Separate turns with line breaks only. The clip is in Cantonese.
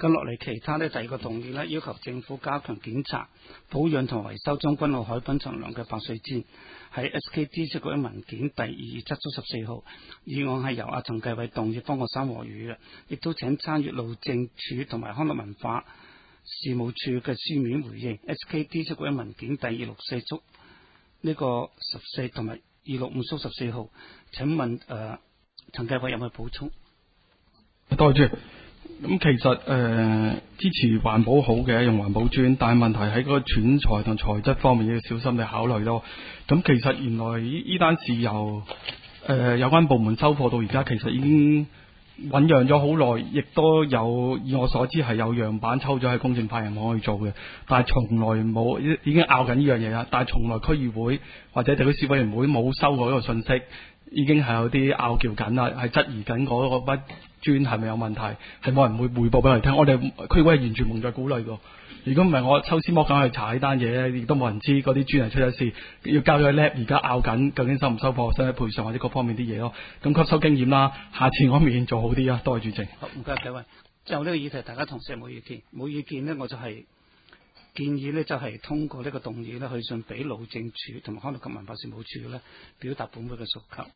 跟落嚟其他呢，第二個動議呢，要求政府加強檢查、保養同維修將軍澳海濱長廊嘅白水尖，喺 SKD 出嗰啲文件第227/14號，議案係由阿陳繼偉動議，方國珊和語嘅，亦都請參閱路政署同埋康樂文化事務處嘅書面回應 SKD 出嗰啲文件第264/呢個14同埋265/14號，請問陳繼偉有冇補充？
多謝。咁其實支持環保好嘅，用環保磚，但係問題喺嗰個選材同材質方面要小心地考慮咯。咁其實原來呢單事由有關部門收貨到而家，其實已經醞釀咗好耐，亦都有以我所知係有樣板抽咗喺公證法人網去做嘅，但係從來冇已經拗緊呢樣嘢啦。但係從來區議會或者地區事務委員會冇收過呢個信息，已經係有啲拗撬緊啦，係質疑緊嗰個筆磚係咪有問題，係冇人會匯報俾我哋聽。我哋區議會係完全蒙在鼓裏㗎。如果唔係我抽絲剝繭去查呢單嘢咧，亦都冇人知嗰啲磚係出咗事，要交咗 lab， 而家拗緊究竟收唔收貨、使唔使賠償或者各方面啲嘢咯。咁吸收經驗啦，下次我面做好啲啊。多謝主席。
好，唔該各位。就呢個議題，大家同事冇意見，冇意見呢，我就係建議呢，就係通過呢個動議呢，去信俾路政署同埋康樂及文化事務處呢，表達本會嘅訴求。